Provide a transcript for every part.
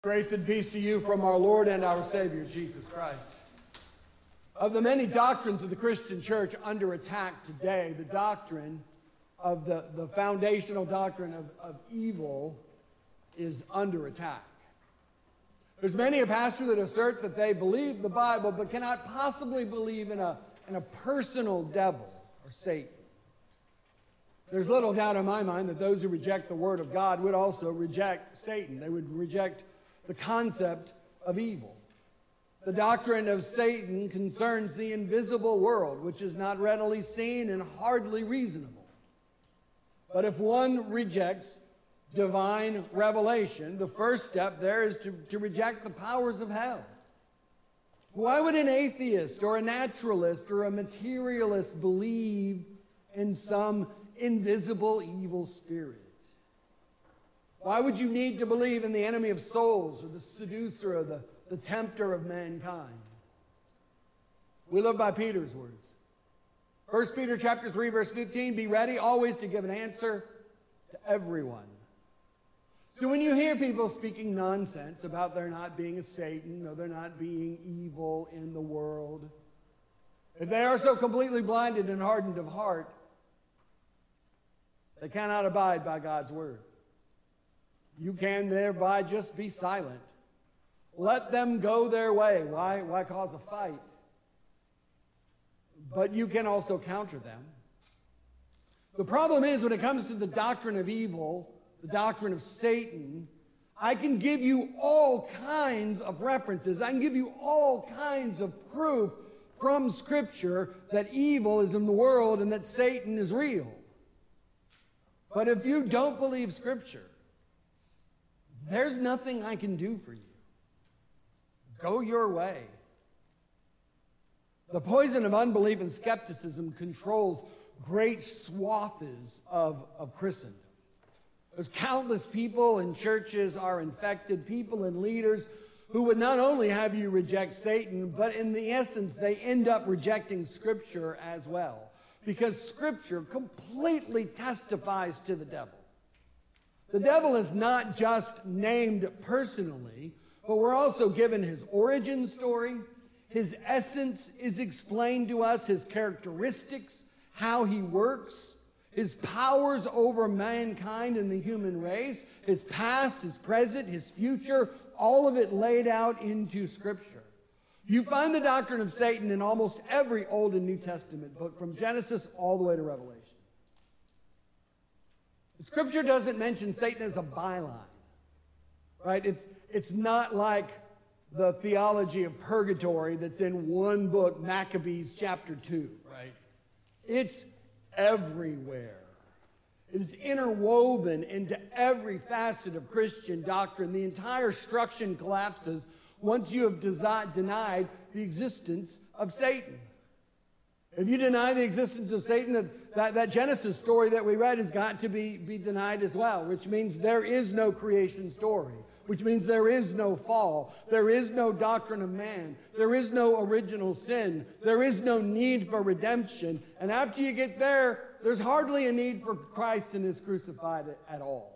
Grace and peace to you from our Lord and our Savior, Jesus Christ. Of the many doctrines of the Christian church under attack today, the doctrine of the foundational doctrine of evil is under attack. There's many a pastor that assert that they believe the Bible but cannot possibly believe in a personal devil or Satan. There's little doubt in my mind that those who reject the Word of God would also reject Satan. They would reject the concept of evil. The doctrine of Satan concerns the invisible world, which is not readily seen and hardly reasonable. But if one rejects divine revelation, the first step there is to reject the powers of hell. Why would an atheist or a naturalist or a materialist believe in some invisible evil spirit? Why would you need to believe in the enemy of souls or the seducer or the tempter of mankind? We live by Peter's words. 1 Peter chapter 3, verse 15, be ready always to give an answer to everyone. So when you hear people speaking nonsense about there not being a Satan or there not being evil in the world, if they are so completely blinded and hardened of heart, they cannot abide by God's word. You can thereby just be silent. Let them go their way. Why cause a fight? But you can also counter them. The problem is when it comes to the doctrine of evil, the doctrine of Satan, I can give you all kinds of references. I can give you all kinds of proof from Scripture that evil is in the world and that Satan is real. But if you don't believe Scripture, there's nothing I can do for you. Go your way. The poison of unbelief and skepticism controls great swaths of Christendom. There's countless people in churches are infected, people and leaders who would not only have you reject Satan, but in the essence, they end up rejecting Scripture as well. Because Scripture completely testifies to the devil. The devil is not just named personally, but we're also given his origin story. His essence is explained to us, his characteristics, how he works, his powers over mankind and the human race, his past, his present, his future, all of it laid out into Scripture. You find the doctrine of Satan in almost every Old and New Testament book, from Genesis all the way to Revelation. Scripture doesn't mention Satan as a byline, right? It's not like the theology of purgatory that's in one book, Maccabees chapter 2, right? It's everywhere. It is interwoven into every facet of Christian doctrine. The entire structure collapses once you have denied the existence of Satan. If you deny the existence of Satan, that Genesis story that we read has got to be denied as well, which means there is no creation story, which means there is no fall, there is no doctrine of man, there is no original sin, there is no need for redemption, and after you get there, there's hardly a need for Christ and his crucified at all.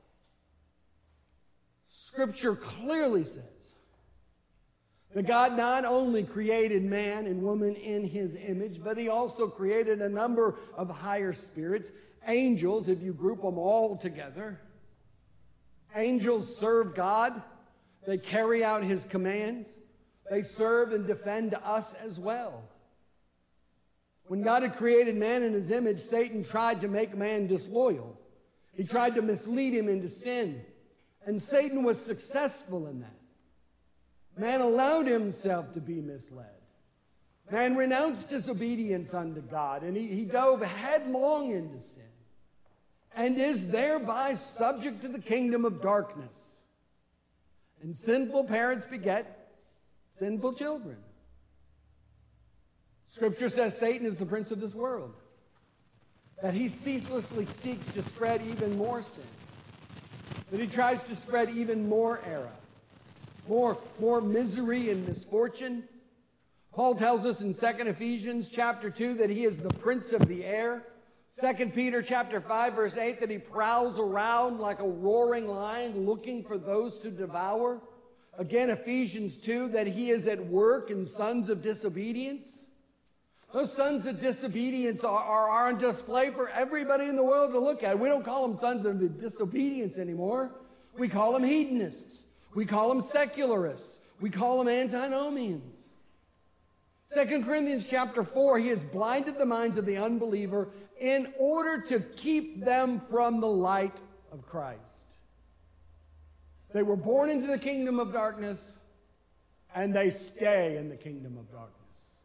Scripture clearly says that God not only created man and woman in his image, but he also created a number of higher spirits, angels, if you group them all together. Angels serve God. They carry out his commands. They serve and defend us as well. When God had created man in his image, Satan tried to make man disloyal. He tried to mislead him into sin. And Satan was successful in that. Man allowed himself to be misled. Man renounced disobedience unto God, and he dove headlong into sin, and is thereby subject to the kingdom of darkness. And sinful parents beget sinful children. Scripture says Satan is the prince of this world, that he ceaselessly seeks to spread even more sin, that he tries to spread even more error. More misery and misfortune. Paul tells us in 2 Ephesians chapter 2 that he is the prince of the air, 2 Peter chapter 5, verse 8, that he prowls around like a roaring lion looking for those to devour. Again, Ephesians 2, that he is at work in sons of disobedience. Those sons of disobedience are on display for everybody in the world to look at. We don't call them sons of disobedience anymore. We call them hedonists. We call them secularists. We call them antinomians. 2 Corinthians chapter 4, he has blinded the minds of the unbeliever in order to keep them from the light of Christ. They were born into the kingdom of darkness, and they stay in the kingdom of darkness.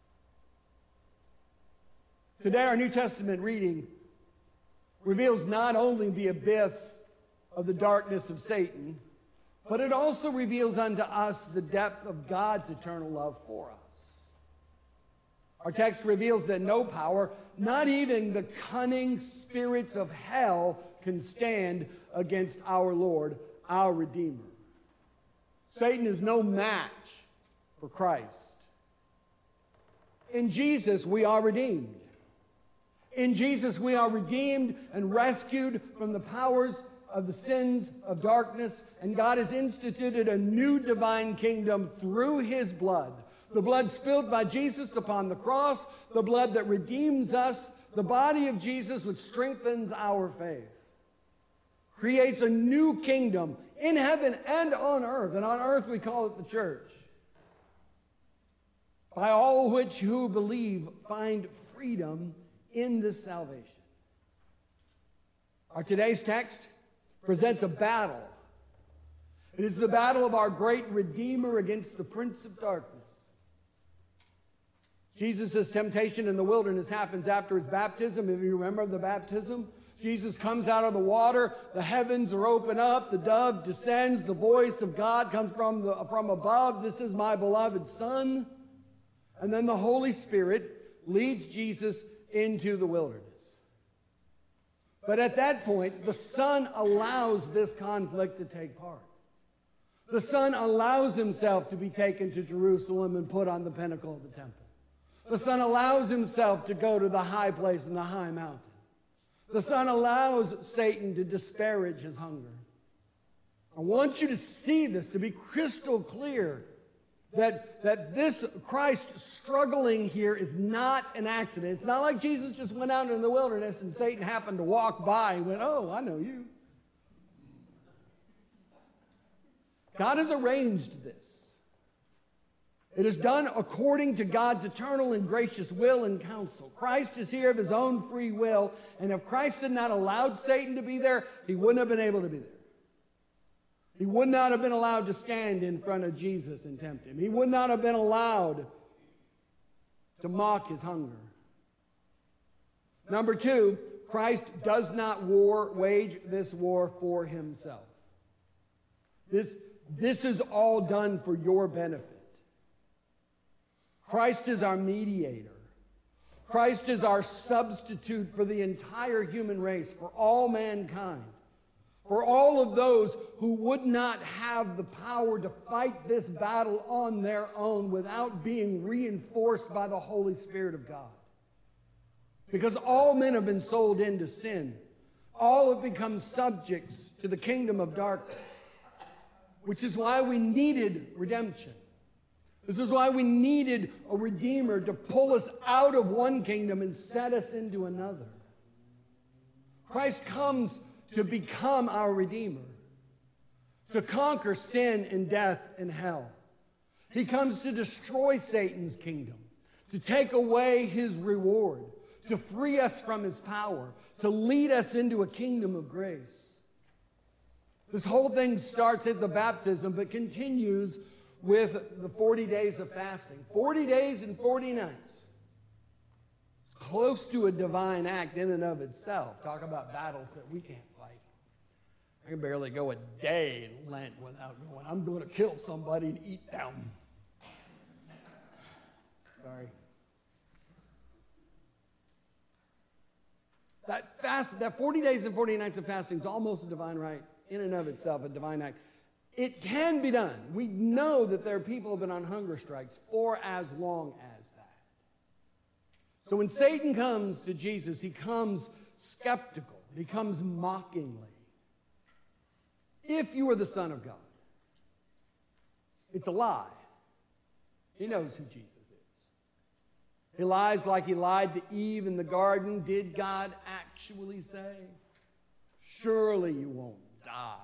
Today, our New Testament reading reveals not only the abyss of the darkness of Satan, but it also reveals unto us the depth of God's eternal love for us. Our text reveals that no power, not even the cunning spirits of hell, can stand against our Lord, our Redeemer. Satan is no match for Christ. In Jesus, we are redeemed. In Jesus, we are redeemed and rescued from the powers of the sins of darkness, and God has instituted a new divine kingdom through his blood. The blood spilled by Jesus upon the cross, the blood that redeems us, the body of Jesus which strengthens our faith, creates a new kingdom in heaven and on earth. And on earth we call it the church. By all which who believe find freedom in this salvation. Our today's text presents a battle. It is the battle of our great Redeemer against the prince of darkness. Jesus' temptation in the wilderness happens after his baptism. If you remember the baptism, Jesus comes out of the water, the heavens are open up, the dove descends, the voice of God comes from above, "This is my beloved Son." And then the Holy Spirit leads Jesus into the wilderness. But at that point, the Son allows this conflict to take part. The Son allows himself to be taken to Jerusalem and put on the pinnacle of the temple. The Son allows himself to go to the high place and the high mountain. The Son allows Satan to disparage his hunger. I want you to see this, to be crystal clear, that this Christ struggling here is not an accident. It's not like Jesus just went out in the wilderness and Satan happened to walk by and went, "Oh, I know you." God has arranged this. It is done according to God's eternal and gracious will and counsel. Christ is here of his own free will, and if Christ had not allowed Satan to be there, he wouldn't have been able to be there. He would not have been allowed to stand in front of Jesus and tempt him. He would not have been allowed to mock his hunger. Number two, Christ does not wage this war for himself. This is all done for your benefit. Christ is our mediator. Christ is our substitute for the entire human race, for all mankind, for all of those who would not have the power to fight this battle on their own without being reinforced by the Holy Spirit of God. Because all men have been sold into sin. All have become subjects to the kingdom of darkness, which is why we needed redemption. This is why we needed a Redeemer to pull us out of one kingdom and set us into another. Christ comes to become our Redeemer, to conquer sin and death and hell. He comes to destroy Satan's kingdom, to take away his reward, to free us from his power, to lead us into a kingdom of grace. This whole thing starts at the baptism but continues with the 40 days of fasting. 40 days and 40 nights. Close to a divine act in and of itself. Talk about battles that we can't fight. I can barely go a day in Lent without going, "I'm going to kill somebody and eat them." Sorry. That 40 days and 40 nights of fasting is almost a divine right in and of itself, a divine act. It can be done. We know that there are people who have been on hunger strikes for as long as that. So when Satan comes to Jesus, he comes skeptical. He comes mockingly. If you are the Son of God, it's a lie. He knows who Jesus is. He lies like he lied to Eve in the garden. Did God actually say, surely you won't die?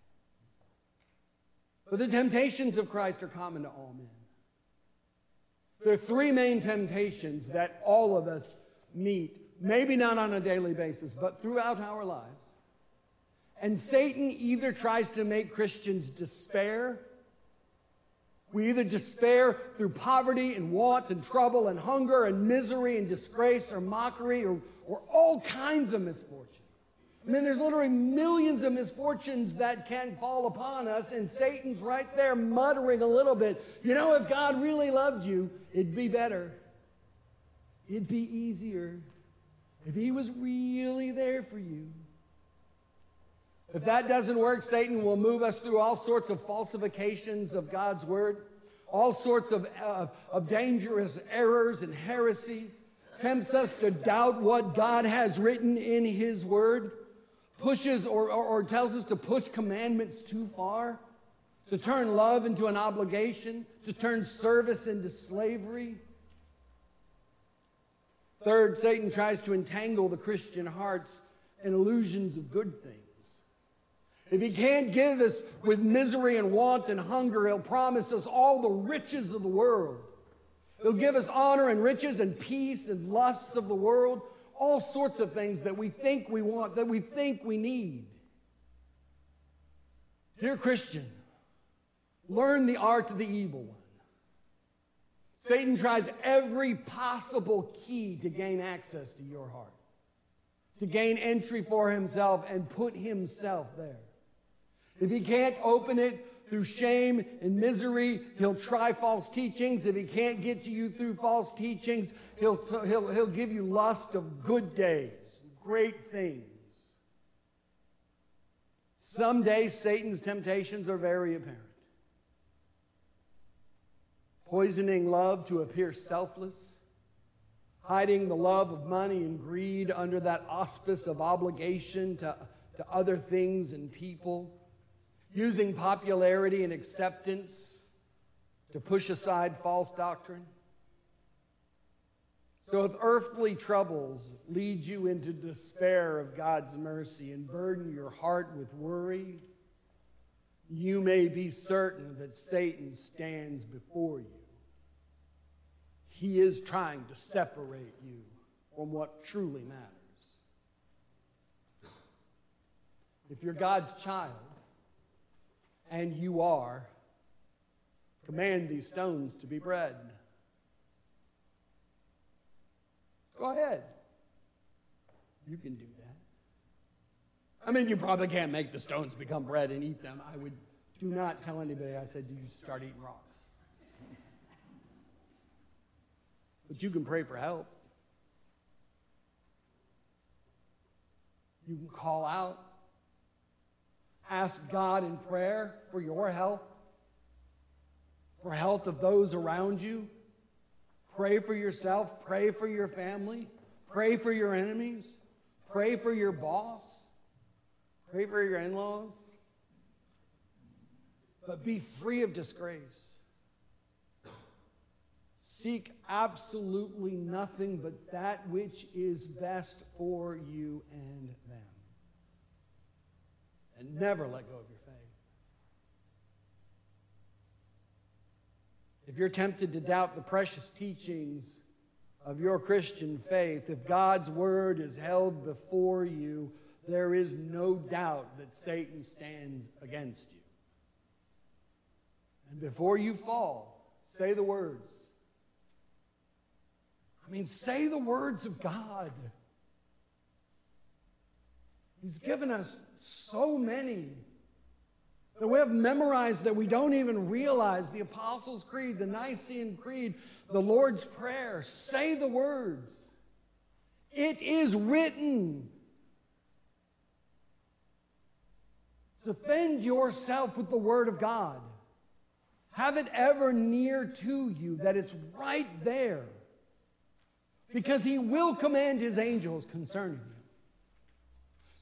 But the temptations of Christ are common to all men. There are three main temptations that all of us meet, maybe not on a daily basis, but throughout our lives. And Satan either tries to make Christians despair. We either despair through poverty and want and trouble and hunger and misery and disgrace or mockery or all kinds of misfortune. I mean, there's literally millions of misfortunes that can fall upon us, and Satan's right there muttering a little bit. You know, if God really loved you, it'd be better. It'd be easier if he was really there for you. If that doesn't work, Satan will move us through all sorts of falsifications of God's word, all sorts of dangerous errors and heresies, tempts us to doubt what God has written in his word, pushes or tells us to push commandments too far, to turn love into an obligation, to turn service into slavery. Third, Satan tries to entangle the Christian hearts in illusions of good things. If he can't give us with misery and want and hunger, he'll promise us all the riches of the world. He'll give us honor and riches and peace and lusts of the world, all sorts of things that we think we want, that we think we need. Dear Christian, learn the art of the evil one. Satan tries every possible key to gain access to your heart, to gain entry for himself and put himself there. If he can't open it through shame and misery, he'll try false teachings. If he can't get to you through false teachings, he'll give you lust of good days, great things. Some days Satan's temptations are very apparent. Poisoning love to appear selfless, hiding the love of money and greed under that auspice of obligation to other things and people, using popularity and acceptance to push aside false doctrine. So if earthly troubles lead you into despair of God's mercy and burden your heart with worry, you may be certain that Satan stands before you. He is trying to separate you from what truly matters. If you're God's child, and you are, command these stones to be bread. Go ahead. You can do that. I mean, you probably can't make the stones become bread and eat them. I would do not tell anybody I said you start eating rocks. But you can pray for help. You can call out. Ask God in prayer for your health, for health of those around you. Pray for yourself. Pray for your family. Pray for your enemies. Pray for your boss. Pray for your in-laws. But be free of disgrace. Seek absolutely nothing but that which is best for you and them. And never let go of your faith. If you're tempted to doubt the precious teachings of your Christian faith, if God's word is held before you, there is no doubt that Satan stands against you. And before you fall, say the words. Say the words of God. He's given us so many that we have memorized that we don't even realize. The Apostles' Creed, the Nicene Creed, the Lord's Prayer. Say the words. It is written. Defend yourself with the Word of God. Have it ever near to you, that it's right there. Because He will command His angels concerning you.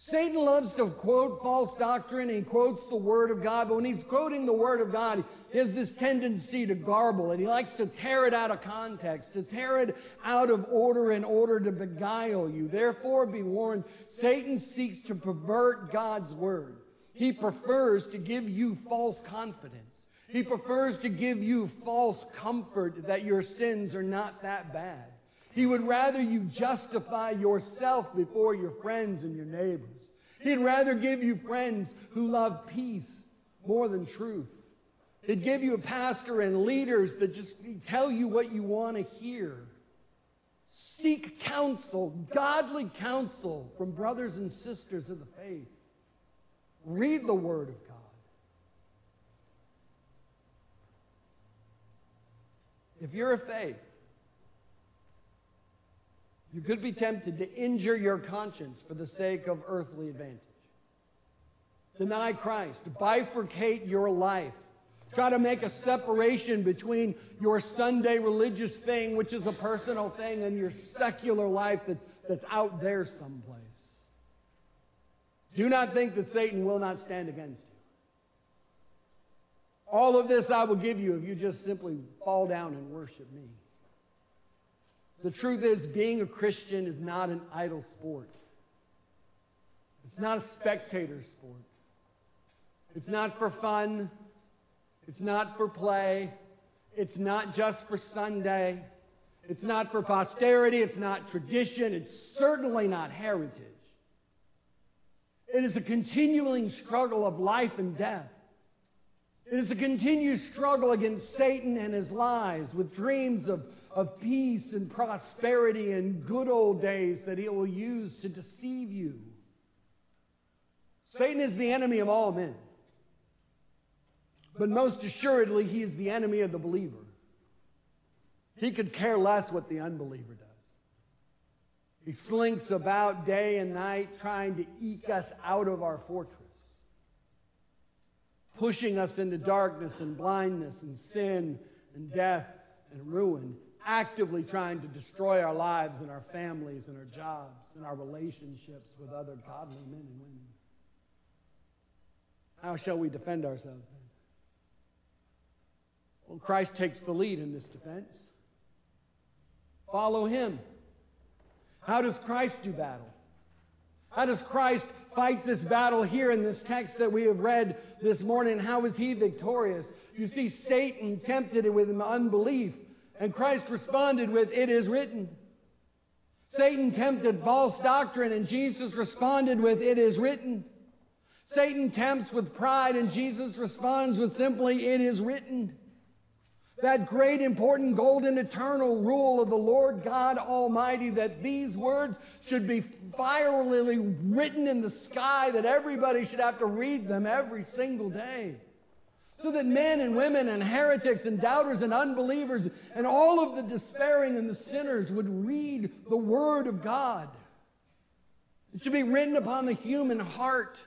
Satan loves to quote false doctrine. He quotes the Word of God, but when he's quoting the Word of God, he has this tendency to garble it. He likes to tear it out of context, to tear it out of order in order to beguile you. Therefore, be warned, Satan seeks to pervert God's Word. He prefers to give you false confidence. He prefers to give you false comfort that your sins are not that bad. He would rather you justify yourself before your friends and your neighbors. He'd rather give you friends who love peace more than truth. He'd give you a pastor and leaders that just tell you what you want to hear. Seek counsel, godly counsel from brothers and sisters of the faith. Read the Word of God. If you're of faith, you could be tempted to injure your conscience for the sake of earthly advantage. Deny Christ. Bifurcate your life. Try to make a separation between your Sunday religious thing, which is a personal thing, and your secular life that's out there someplace. Do not think that Satan will not stand against you. All of this I will give you if you just simply fall down and worship me. The truth is, being a Christian is not an idle sport. It's not a spectator sport. It's not for fun. It's not for play. It's not just for Sunday. It's not for posterity. It's not tradition. It's certainly not heritage. It is a continuing struggle of life and death. It is a continued struggle against Satan and his lies with dreams of peace and prosperity and good old days that he will use to deceive you. Satan is the enemy of all men. But most assuredly, he is the enemy of the believer. He could care less what the unbeliever does. He slinks about day and night trying to eke us out of our fortress, pushing us into darkness and blindness and sin and death and ruin, actively trying to destroy our lives and our families and our jobs and our relationships with other godly men and women. How shall we defend ourselves then? Well, Christ takes the lead in this defense. Follow him. How does Christ do battle? How does Christ fight this battle here in this text that we have read this morning? How is he victorious? You see, Satan tempted it with unbelief, and Christ responded with, "It is written." Satan tempted false doctrine, and Jesus responded with, "It is written." Satan tempts with pride, and Jesus responds with simply, "It is written." That great, important, golden, eternal rule of the Lord God Almighty, that these words should be fierily written in the sky, that everybody should have to read them every single day, so that men and women and heretics and doubters and unbelievers and all of the despairing and the sinners would read the Word of God. It should be written upon the human heart.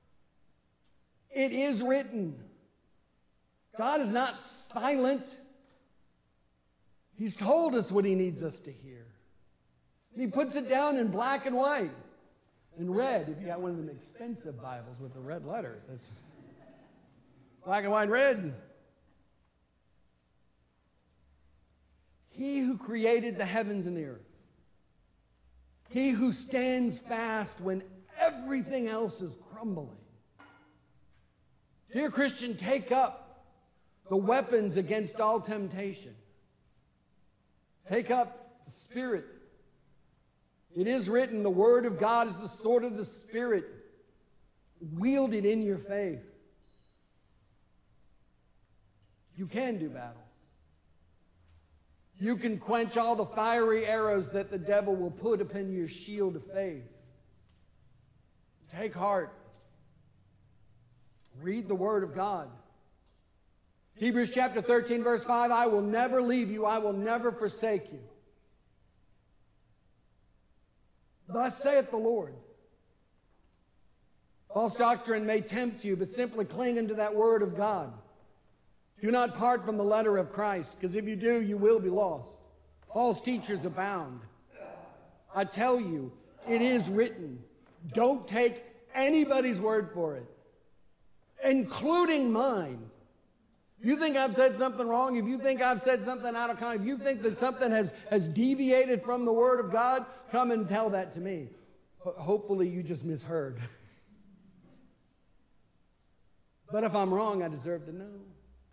It is written. God is not silent. He's told us what he needs us to hear. And he puts it down in black and white and red. If you got one of them expensive Bibles with the red letters, that's black and white and red. He who created the heavens and the earth. He who stands fast when everything else is crumbling. Dear Christian, take up the weapons against all temptation. Take up the Spirit. It is written, the Word of God is the sword of the Spirit. Wield it in your faith. You can do battle. You can quench all the fiery arrows that the devil will put upon your shield of faith. Take heart. Read the Word of God. Hebrews chapter 13, verse 5, I will never leave you, I will never forsake you. Thus saith the Lord. False doctrine may tempt you, but simply cling unto that Word of God. Do not part from the letter of Christ, because if you do, you will be lost. False teachers abound. I tell you, it is written. Don't take anybody's word for it, including mine. You think I've said something wrong? If you think I've said something out of context, if you think that something has deviated from the Word of God, come and tell that to me. Hopefully you just misheard. But if I'm wrong, I deserve to know.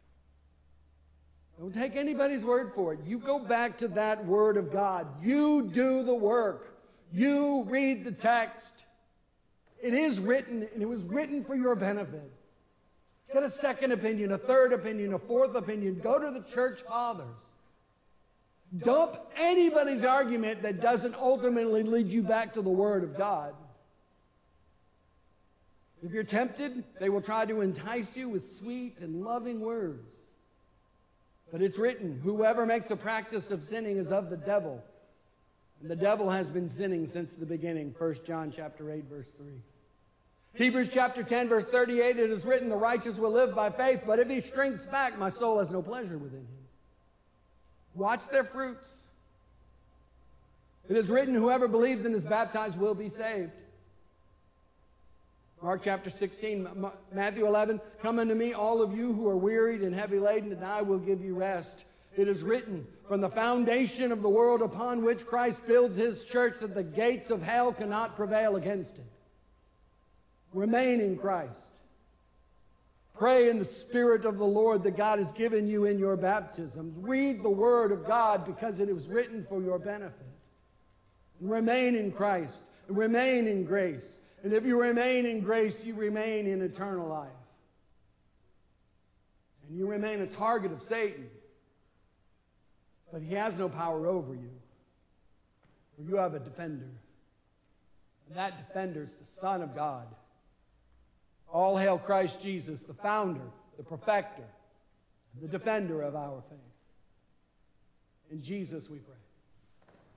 Don't take anybody's word for it. You go back to that Word of God. You do the work. You read the text. It is written, and it was written for your benefit. Get a second opinion, a third opinion, a fourth opinion. Go to the church fathers. Dump anybody's argument that doesn't ultimately lead you back to the Word of God. If you're tempted, they will try to entice you with sweet and loving words. But it's written, whoever makes a practice of sinning is of the devil. And the devil has been sinning since the beginning. 1 John chapter 8, verse 3. Hebrews chapter 10, verse 38, it is written, the righteous will live by faith, but if he shrinks back, my soul has no pleasure within him. Watch their fruits. It is written, whoever believes and is baptized will be saved. Mark chapter 16, Matthew 11, come unto me, all of you who are wearied and heavy laden, and I will give you rest. It is written, from the foundation of the world upon which Christ builds his church, that the gates of hell cannot prevail against it. Remain in Christ. Pray in the Spirit of the Lord that God has given you in your baptisms. Read the Word of God because it was written for your benefit. Remain in Christ. Remain in grace. And if you remain in grace, you remain in eternal life. And you remain a target of Satan. But he has no power over you. For you have a defender. And that defender is the Son of God. All hail Christ Jesus, the founder, the perfecter, the defender of our faith. In Jesus we pray.